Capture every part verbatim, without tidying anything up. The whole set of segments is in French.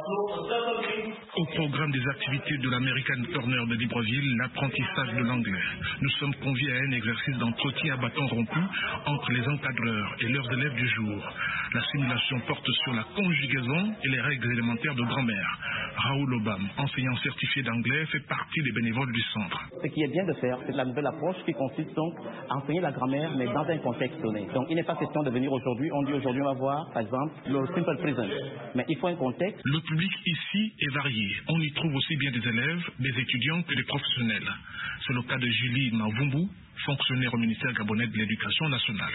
Au programme des activités de l'American Corner de Libreville, l'apprentissage de l'anglais. Nous sommes conviés à un exercice d'entretien à bâton rompu entre les encadreurs et leurs élèves du jour. La simulation porte sur la conjugaison et les règles élémentaires de grammaire. Raoul Obam, enseignant certifié d'anglais, fait partie des bénévoles du centre. Ce qui est bien de faire, c'est la nouvelle approche qui consiste donc à enseigner la grammaire, mais dans un contexte donné. Donc il n'est pas question de venir aujourd'hui, on dit aujourd'hui on va voir, par exemple, le simple present. Mais il faut un contexte. Le public ici est varié. On y trouve aussi bien des élèves, des étudiants que des professionnels. C'est le cas de Julie Mavumbu, fonctionnaire au ministère gabonais de l'Éducation nationale.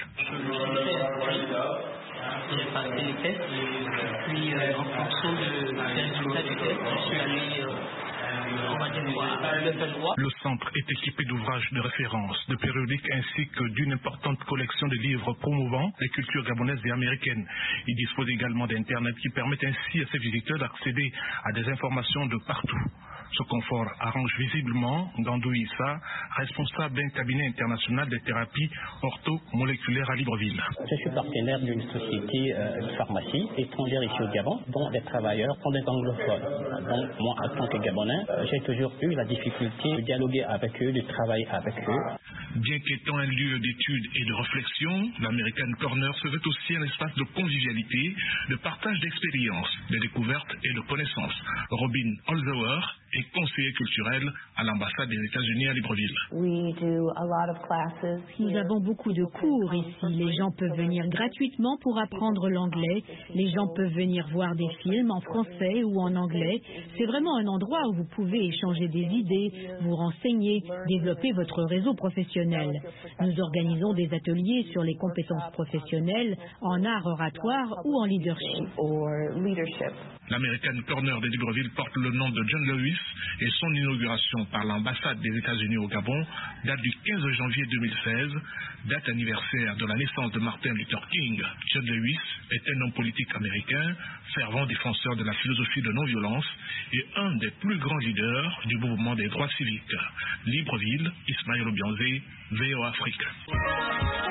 J'ai passé les tests, puis euh, en fonction de, des résultats du test, je suis allé, euh, on va dire, à level trois. Le centre est équipé d'ouvrages de référence, de périodiques ainsi que d'une importante collection de livres promouvant les cultures gabonaises et américaines. Il dispose également d'Internet qui permet ainsi à ses visiteurs d'accéder à des informations de partout. Ce confort arrange visiblement Gandou Issa, responsable d'un cabinet international de thérapie orthomoléculaire à Libreville. Je suis partenaire d'une société euh, de pharmacie étrangère ici au Gabon, dont les travailleurs sont des anglophones. Donc moi, en tant que Gabonais, euh, j'ai toujours eu la difficulté de dialoguer avec eux, de travailler avec eux. Bien qu'étant un lieu d'études et de réflexion, l'American Corner se veut aussi un espace de convivialité, de partage d'expériences, de découvertes et de connaissances. Robin Holzauer est conseiller culturel à l'ambassade des États-Unis à Libreville. Nous avons beaucoup de cours ici. Les gens peuvent venir gratuitement pour apprendre l'anglais. Les gens peuvent venir voir des films en français ou en anglais. C'est vraiment un endroit où vous pouvez échanger des idées, vous renseigner, développer votre réseau professionnel. Nous organisons des ateliers sur les compétences professionnelles en art oratoire ou en leadership. L'American Corner de Libreville porte le nom de John Lewis et son inauguration par l'ambassade des États-Unis au Gabon date du quinze janvier deux mille seize, date anniversaire de la naissance de Martin Luther King. John Lewis est un homme politique américain, fervent défenseur de la philosophie de non-violence et un des plus grands leaders du mouvement des droits civiques. Libreville, Ismaël Obianzé, V O Afrique.